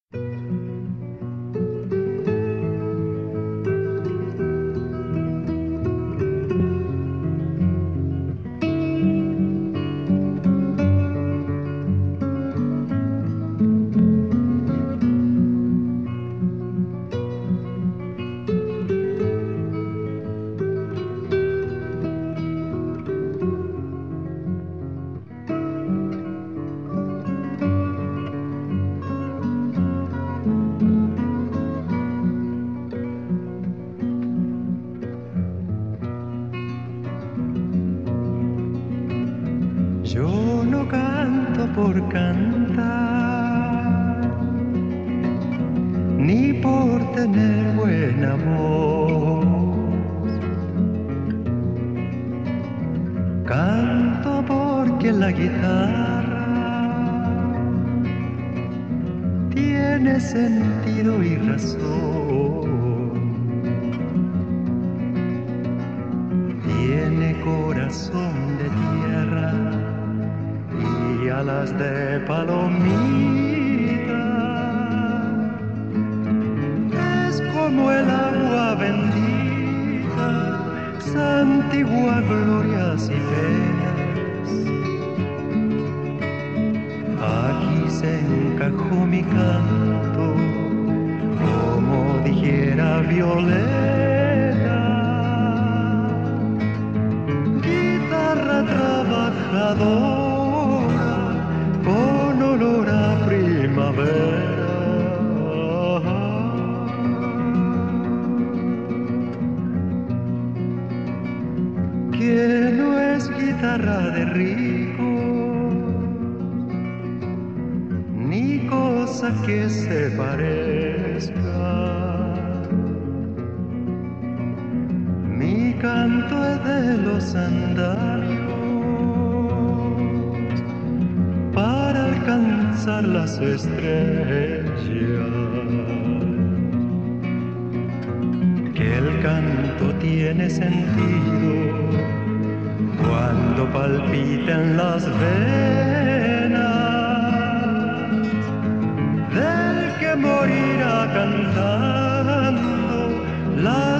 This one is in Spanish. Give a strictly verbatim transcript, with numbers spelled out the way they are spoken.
Yo no canto por cantar, ni por tener buena voz. Canto porque la guitarra tiene sentido y razón. Tiene corazón de tierra y alas de palomita. Es como el agua bendita, santigua glorias y penas. Aquí se encajó mi canto, como dijera Violeta. Guitarra trabajadora con olor a primavera. Que no es guitarra de rico, ni cosa que se parezca. Mi canto es de los andarios para alcanzar las estrellas. Que el canto tiene sentido cuando palpitan las venas del que morirá cantando la